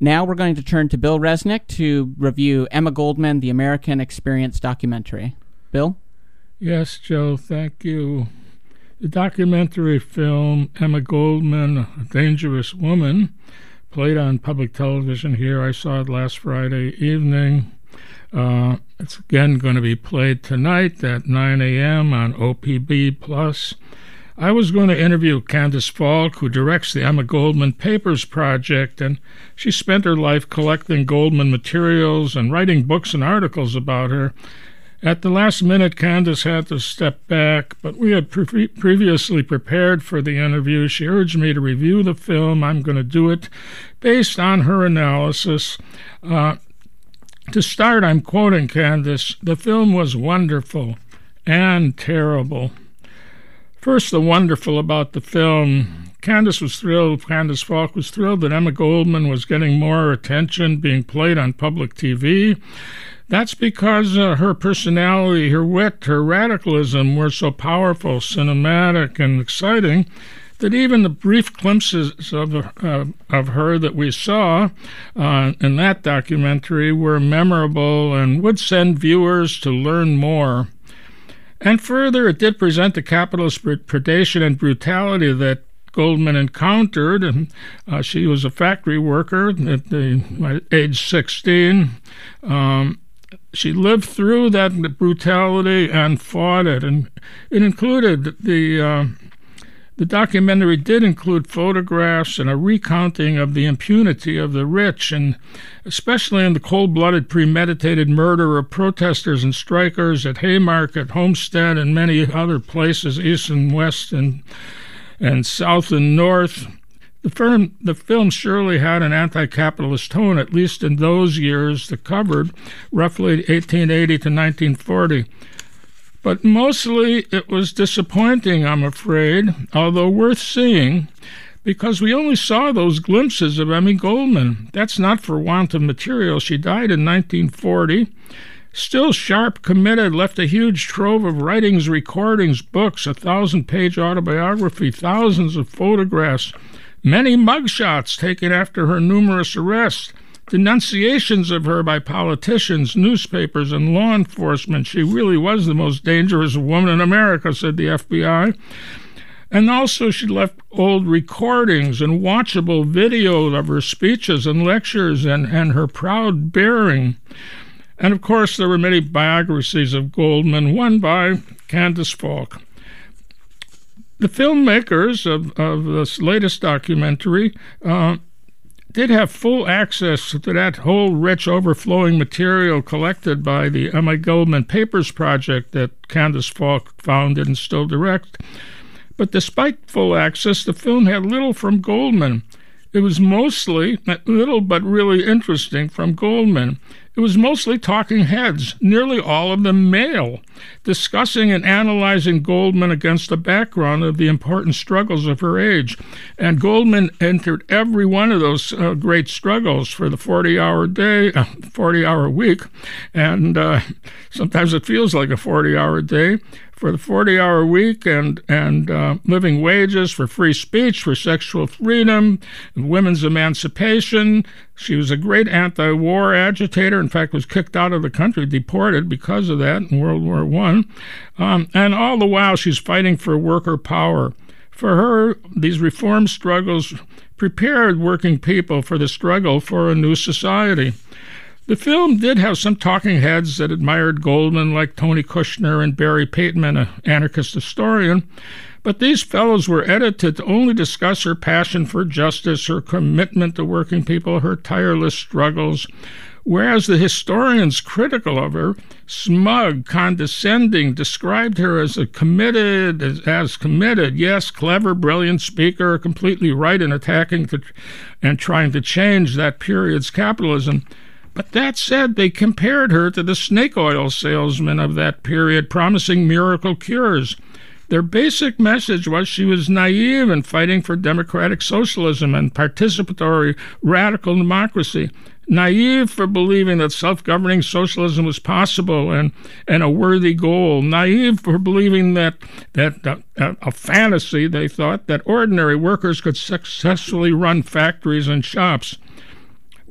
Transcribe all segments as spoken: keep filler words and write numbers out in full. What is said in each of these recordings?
Now we're going to turn to Bill Resnick to review Emma Goldman, The American Experience documentary. Bill? Yes, Joe, thank you. The documentary film, Emma Goldman, A Dangerous Woman, played on public television here. I saw it last Friday evening. Uh, it's again going to be played tonight at nine a.m. on O P B plus. I was going to interview Candace Falk, who directs the Emma Goldman Papers Project, and she spent her life collecting Goldman materials and writing books and articles about her. At the last minute, Candace had to step back, but we had pre- previously prepared for the interview. She urged me to review the film. I'm going to do it based on her analysis. Uh, to start, I'm quoting Candace, "The film was wonderful and terrible." First, the wonderful about the film. Candace was thrilled, Candace Falk was thrilled that Emma Goldman was getting more attention, being played on public T V. That's because uh, her personality, her wit, her radicalism were so powerful, cinematic, and exciting that even the brief glimpses of, uh, of her that we saw uh, in that documentary were memorable and would send viewers to learn more. And further, it did present the capitalist predation and brutality that Goldman encountered. And, uh, she was a factory worker at the age sixteen. Um, she lived through that brutality and fought it. And it included the... Uh, The documentary did include photographs and a recounting of the impunity of the rich, and especially in the cold-blooded, premeditated murder of protesters and strikers at Haymarket, Homestead, and many other places, east and west and and south and north. The film, the film surely had an anti-capitalist tone, at least in those years that covered roughly eighteen eighty to nineteen forty. But mostly it was disappointing, I'm afraid, although worth seeing, because we only saw those glimpses of Emmy Goldman. That's not for want of material. She died in nineteen forty. Still sharp, committed, left a huge trove of writings, recordings, books, a thousand-page autobiography, thousands of photographs, many mugshots taken after her numerous arrests, denunciations of her by politicians, newspapers, and law enforcement. She really was the most dangerous woman in America, said the F B I. And also she left old recordings and watchable video of her speeches and lectures and, and her proud bearing. And, of course, there were many biographies of Goldman, one by Candace Falk. The filmmakers of, of this latest documentary uh, did have full access to that whole rich, overflowing material collected by the Emma Goldman Papers Project that Candace Falk founded and still directs. But despite full access, the film had little from Goldman. It was mostly, little but really interesting from Goldman. It was mostly talking heads, nearly all of them male, discussing and analyzing Goldman against the background of the important struggles of her age. And Goldman entered every one of those uh, great struggles for the forty-hour day, uh, forty-hour week, and uh, sometimes it feels like a forty-hour day, for the forty-hour week and, and uh, living wages, for free speech, for sexual freedom, women's emancipation. She was a great anti-war agitator, in fact, was kicked out of the country, deported because of that in World War One. Um, and all the while, she's fighting for worker power. For her, these reform struggles prepared working people for the struggle for a new society. The film did have some talking heads that admired Goldman, like Tony Kushner and Barry Pateman, an anarchist historian, but these fellows were edited to only discuss her passion for justice, her commitment to working people, her tireless struggles, whereas the historians critical of her, smug, condescending, described her as a committed, as, as committed, yes, clever, brilliant speaker, completely right in attacking to, and trying to change that period's capitalism. But that said, they compared her to the snake oil salesmen of that period, promising miracle cures. Their basic message was she was naive and fighting for democratic socialism and participatory radical democracy. Naive for believing that self-governing socialism was possible and, and a worthy goal. Naive for believing that, that uh, a fantasy, they thought, that ordinary workers could successfully run factories and shops.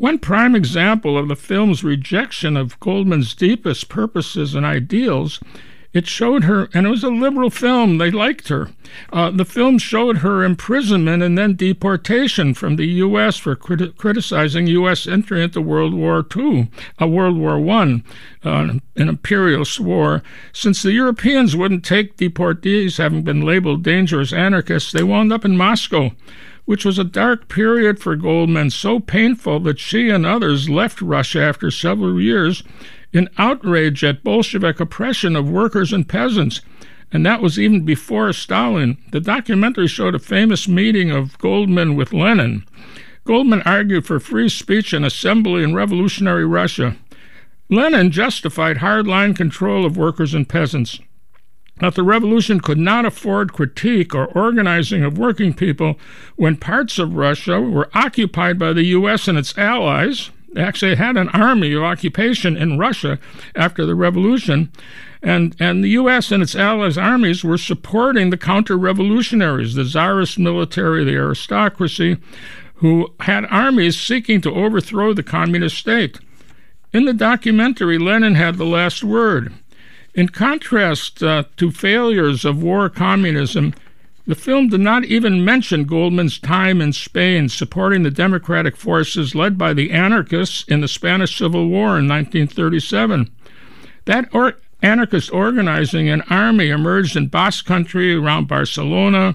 One prime example of the film's rejection of Goldman's deepest purposes and ideals, it showed her, and it was a liberal film, they liked her. Uh, the film showed her imprisonment and then deportation from the U S for criti- criticizing U S entry into World War Two, uh, World War One, uh, an imperialist war. Since the Europeans wouldn't take deportees having been labeled dangerous anarchists, they wound up in Moscow, which was a dark period for Goldman, so painful that she and others left Russia after several years in outrage at Bolshevik oppression of workers and peasants, and that was even before Stalin. The documentary showed a famous meeting of Goldman with Lenin. Goldman argued for free speech and assembly in revolutionary Russia. Lenin justified hardline control of workers and peasants, that the revolution could not afford critique or organizing of working people when parts of Russia were occupied by the U S and its allies. They actually had an army of occupation in Russia after the revolution, and, and the U S and its allies' armies were supporting the counter-revolutionaries, the czarist military, the aristocracy, who had armies seeking to overthrow the communist state. In the documentary, Lenin had the last word. In contrast uh, to failures of war communism, the film did not even mention Goldman's time in Spain supporting the democratic forces led by the anarchists in the Spanish Civil War in nineteen thirty-seven. That or- anarchist organizing an army emerged in Basque Country around Barcelona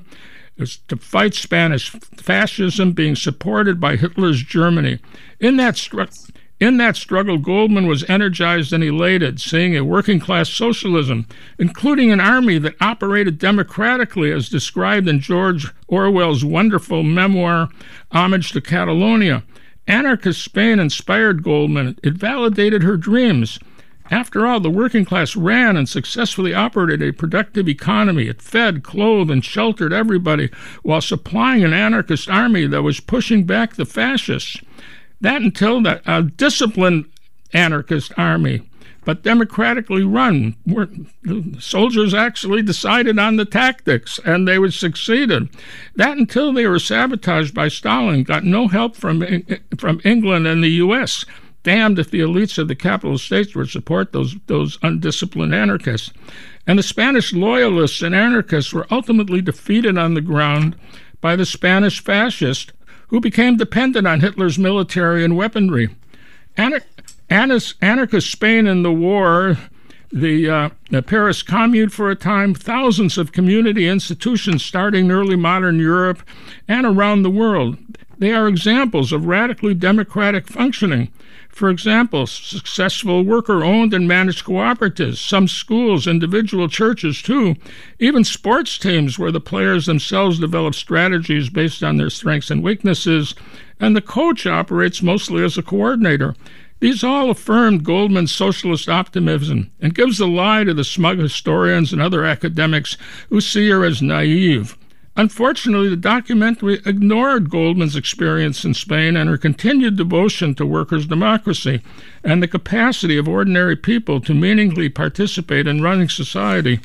to fight Spanish fascism, being supported by Hitler's Germany. In that struggle, In that struggle, Goldman was energized and elated, seeing a working-class socialism, including an army that operated democratically, as described in George Orwell's wonderful memoir, Homage to Catalonia. Anarchist Spain inspired Goldman. It validated her dreams. After all, the working class ran and successfully operated a productive economy. It fed, clothed, and sheltered everybody while supplying an anarchist army that was pushing back the fascists. That until the uh, disciplined anarchist army, but democratically run. Were, the soldiers actually decided on the tactics, and they would succeeded. That until they were sabotaged by Stalin, got no help from, from England and the U S Damned if the elites of the capitalist states would support those, those undisciplined anarchists. And the Spanish loyalists and anarchists were ultimately defeated on the ground by the Spanish fascists, who became dependent on Hitler's military and weaponry. Anar- anarchist Spain in the war, the, uh, the Paris Commune for a time, thousands of community institutions starting in early modern Europe and around the world. They are examples of radically democratic functioning. For example, successful worker-owned and managed cooperatives, some schools, individual churches too, even sports teams where the players themselves develop strategies based on their strengths and weaknesses, and the coach operates mostly as a coordinator. These all affirmed Goldman's socialist optimism and gives the lie to the smug historians and other academics who see her as naive. Unfortunately, the documentary ignored Goldman's experience in Spain and her continued devotion to workers' democracy and the capacity of ordinary people to meaningfully participate in running society.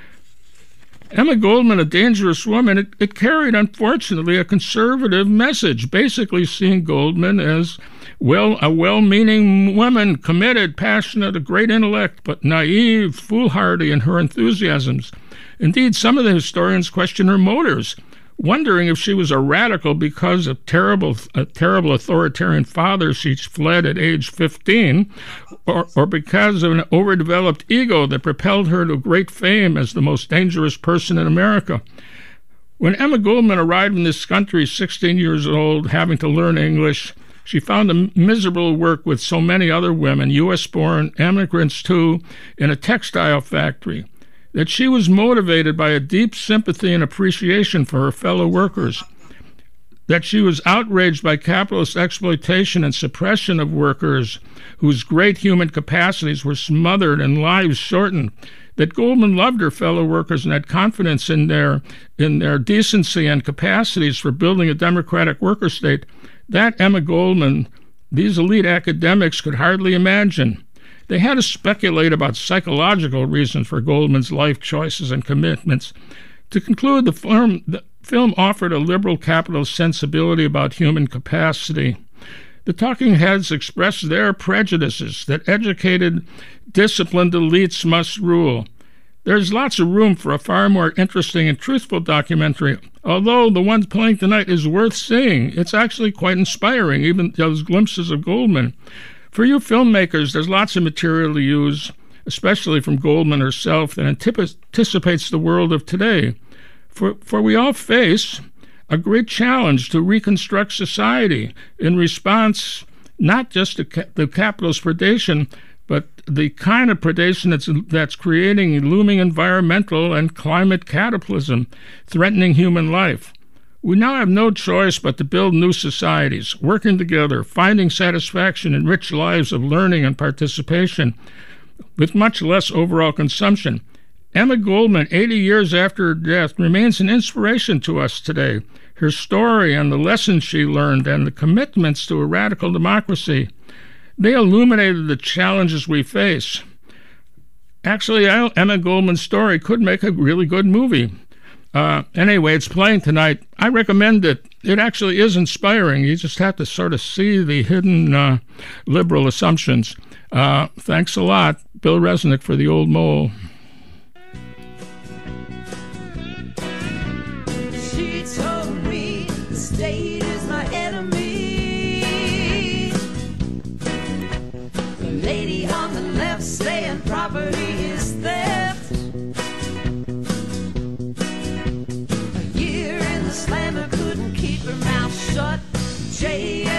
Emma Goldman, A Dangerous Woman, it, it carried, unfortunately, a conservative message, basically seeing Goldman as well a well-meaning woman, committed, passionate, a great intellect, but naive, foolhardy in her enthusiasms. Indeed, some of the historians question her motives, wondering if she was a radical because of terrible, a terrible authoritarian father she fled at age fifteen, or, or because of an overdeveloped ego that propelled her to great fame as the most dangerous person in America. When Emma Goldman arrived in this country, sixteen years old, having to learn English, she found a miserable work with so many other women, U S-born immigrants too, in a textile factory, that she was motivated by a deep sympathy and appreciation for her fellow workers, that she was outraged by capitalist exploitation and suppression of workers whose great human capacities were smothered and lives shortened, that Goldman loved her fellow workers and had confidence in their, in their decency and capacities for building a democratic worker state. That Emma Goldman, these elite academics could hardly imagine. They had to speculate about psychological reasons for Goldman's life choices and commitments. To conclude, the film, the film offered a liberal capitalist sensibility about human capacity. The talking heads express their prejudices that educated, disciplined elites must rule. There's lots of room for a far more interesting and truthful documentary, although the one playing tonight is worth seeing. It's actually quite inspiring, even those glimpses of Goldman. For you filmmakers, there's lots of material to use, especially from Goldman herself, that anticipates the world of today. For, for we all face a great challenge to reconstruct society in response not just to ca- the capitalist predation, but the kind of predation that's, that's creating looming environmental and climate cataclysm, threatening human life. We now have no choice but to build new societies, working together, finding satisfaction in rich lives of learning and participation, with much less overall consumption. Emma Goldman, eighty years after her death, remains an inspiration to us today. Her story and the lessons she learned and the commitments to a radical democracy, they illuminated the challenges we face. Actually, Emma Goldman's story could make a really good movie. Uh, anyway, it's playing tonight. I recommend it. It actually is inspiring. You just have to sort of see the hidden uh, liberal assumptions. Uh, thanks a lot, Bill Resnick, for the Old Mole. She told me the state is my enemy. The lady on the left saying property is theft. A year in the slammer couldn't keep her mouth shut. J